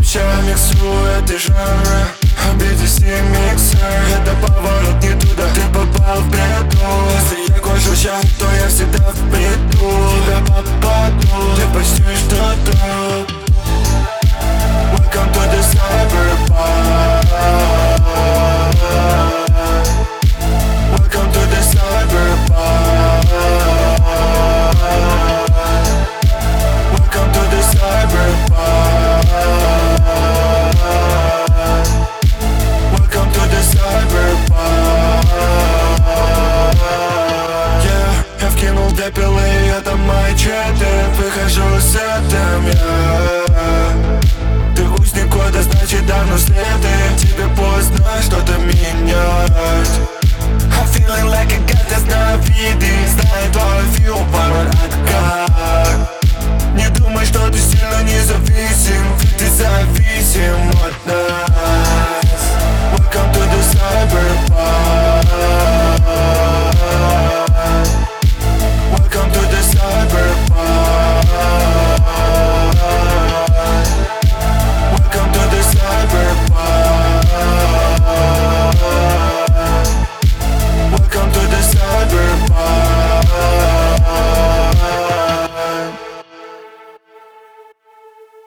круче, миксуя эти жанры. BTC миксер, это поворот не туда. Ты попал в бреду. Если я кожу сейчас, то я всегда в бреду. Тебя попаду, ты почти что тут. Welcome to the cyberpunk. Welcome to the cyberpunk. Welcome to the cyberpunk. Welcome to the cyberpunk. Yeah, я вкинул две пилы, это мои читы. Выхожу с этим, yeah. Ты узник кода, значит давно следы. Тебе поздно что-то менять.